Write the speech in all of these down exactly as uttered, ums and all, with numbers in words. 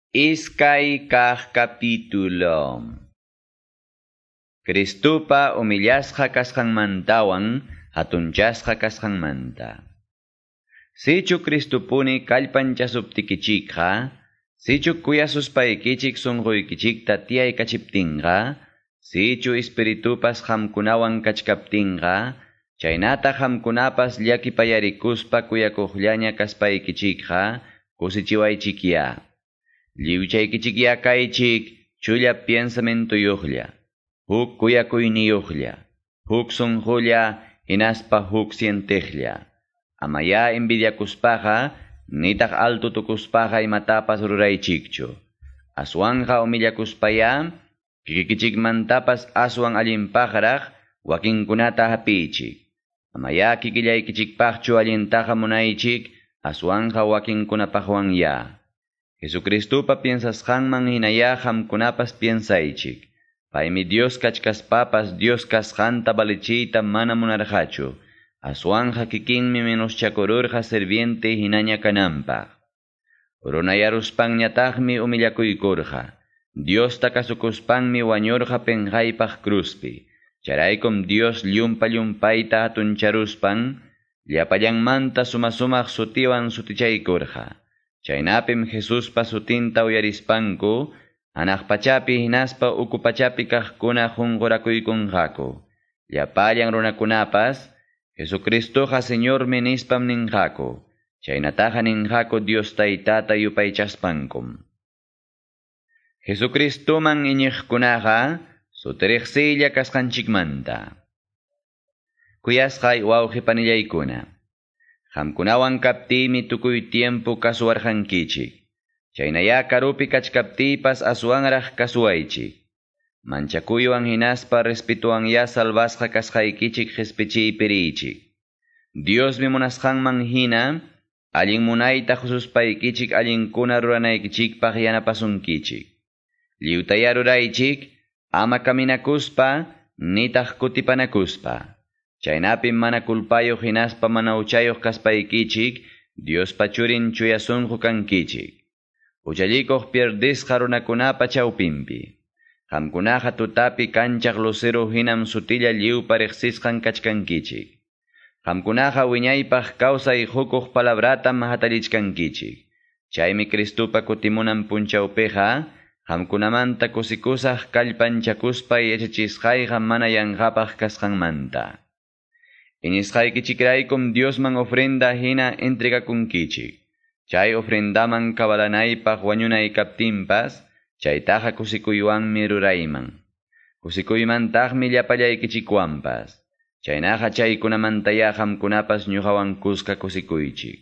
Iskay kaq capítulo. Cristupa humillasqa kasqanmantawan hatunchasqa kasqanmanta. Sichu Cristupuni kallpanchasuptikichikqa, sichu kuyasuspaykichik sunquykichikta tiyaykachiptinqa, sichu espiritupas hamkunawan kachkaptinqa, chaynata hamkunapas llakipayarikuspa kuyakuqllaña kaspaykichikqa, kusichiwaychikya. Liwchaykichikya kaychik chulla pensamentuyuqlla, huk kuyakuyniyuqlla, huk sunqulla hinaspa huk sientiqlla. Amaya envidiakuspaqa, nitaq altu tukuspaqa imatapas ruraychikchu. Aswanqa umillakuspaya, kikikichikmantapas aswan allinpaqraq wakinkunata hapiychik. Amaya kikillaykichikpaqchu allintaqa munaychik, aswanqa wakinkunapaqwanya. Jesucristupa piensasqanman hinaya hamkunapas piensaychik. Paymi Dios kachkaspapas Dios kasqanta balichiyta mana munarqachu. Aswanqa kikinmi menoschakururqa serviente hinaña kananpaq. Runayaruspanñataqmi umillakuykurqa. Diosta kasukuspanmi wañurqa penqaypaq cruzpi. Charaykum Dios llumpa llumpayta hatuncharuspan, llapallanmanta sumasumaq sutiwan sutichaykurqa. Chaynapim Jesuspa sutinta uyarispanku, anaqpachapi hinaspa ukupachapi kaqkuna qunqurakuykunqaku. Llapallan runakunapas, Jesucristoqa Señormi nispam ninqaku. Chaynataqa ninqaku Dios Taytata yupaychaspankum. Jesucristoman iñiqkunaqa, sutiriqsilla kasqanchikmanta. Kuyasqay wawqipanillaykuna. Hamkunawan kaptimi tukuy tiempo kasuwarqankichik. Chaynaya karupi kachkaptipas aswanraq kasuwaychik. Manchakuywan hinaspa respetuwanya salvasqa kasqaykichik qhispichiypirichik. Diosmi munasqanman hina, allin munayta hususpaykichik allinkuna ruranaykichikpaq yanapasunkichik. Liwtaya ruraychik, ama kaminakuspa, nitaq kutipanakuspa. Chaynapim mana kulpayuq hinaspa mana uchayuq kaspaykichik, Dios pachurin chuyasunqu kankichik. Uchallikuq pierdisqa runakunapa chawpinpi. Hamkunaqa tutapi kanchaq lucero hinam sutilla lliwpa riqsisqan kachkankichik. Hamkunaqa wiñaypaq kawsay hukuq palabratam hatarichkankichik. Chaymi Cristupa kutimunan punchawpiqa, hamkunamanta kusikusaq kallpanchakuspa yachachisqayqa mana yanqapaq kasqanmanta. Inisqaykichikraykum Diosman ofrenda hina entregakunkichik. Chay ofrendaman kabalanaypaq wañunaykaptinpas, chaytaqa kusikuywanmi rurayman. Kusikuymantaqmi llapallaykichikwanpas. Chaynaqa chaykunamantaya hamkunapas ñuqawan kuska kusikuychik.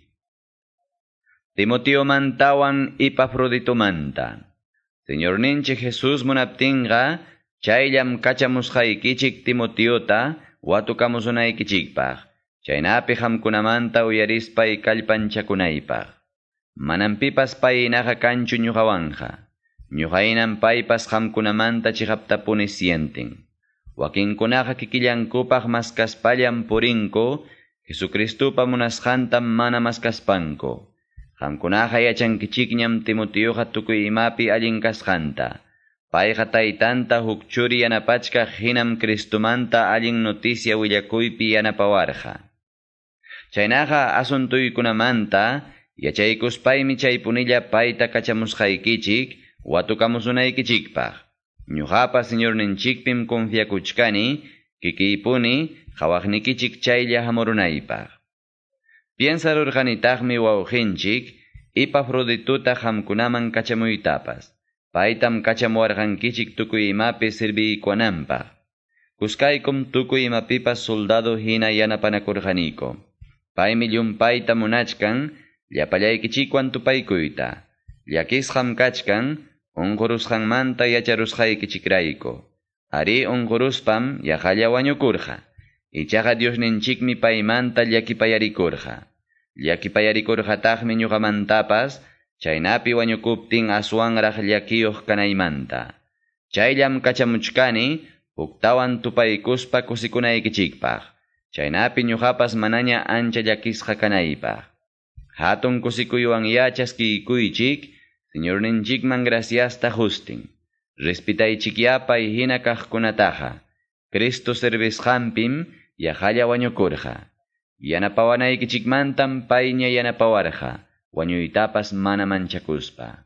Timotiomantawan Epafroditomanta. Señorninchik Jesus munaptinqa, chayllam kachamusqaykichik Timotiota, watukamusunaykichikpaq. Chaynapi hamkunamanta uyarispay kallpanchakunaypaq. Manampipas payinaqa kanchu ñuqawanqa. Ñuqaynan paypas hamkunamanta chiqaptapuni sienten. Wakinkunaqa kikillankupaq maskaspallan purinku, Jesucristupa munasqantam mana maskaspanku. Hamkunaqa yachankichikñam Timotioqa tukuy imapi allin kasqanta. Payqa taytanta huk churi yanapachkaq hinam Cristumanta allin noticia willakuypi yanapawarqa. Chaynaqa asuntuykunamanta, yachaykuspaymi chaypunilla payta kachamusqaykichik, watukamusunaykichikpaq. Ñuqapa Señorninchikpim confiakuchkani, kikiypuni, qhawaqnikichik chaylla hamurunaypaq. Piensarurqanitaqmi wawqinchik, Epafrodituta hamkunaman kachamuytapas. Paytam kachamuwarqankichik tukuy imapi sirbiykuwananpaq. Kuskaykum tukuy imapipas soldado hina yanapanakurqaniko. Paymi llumpayta munachkan, llapallaykichikwan tupaykuyta. Llakisqam kachkan, unqurusqanmanta yacharusqaykichikrayku. Ari unquruspam yaqalla wañukurqa. Ichaqa Diosninchikmi paymanta llakipayarikurqa. Llakipayarikurqataqmi ñuqamantapas, chaynapi wañukuptin aswanraq llakiyuq kanaymanta. Chayllam kachamuchkani, huktawan tupaykuspa kusikunaykichikpaq. Chaynapi ñuqapas manaña ancha llakisqa kanaypaq. Hatun kusikuywan yachaskiykuychik, Señor ninchikman graciasta justin. Respitaychikyapa hina kaqkunataqa. Cristo servisqanpim yahalla wañukurqa. Yanapawanaykichikmantam payña yanapawarqa. Wañuytapas mana manchakuspa.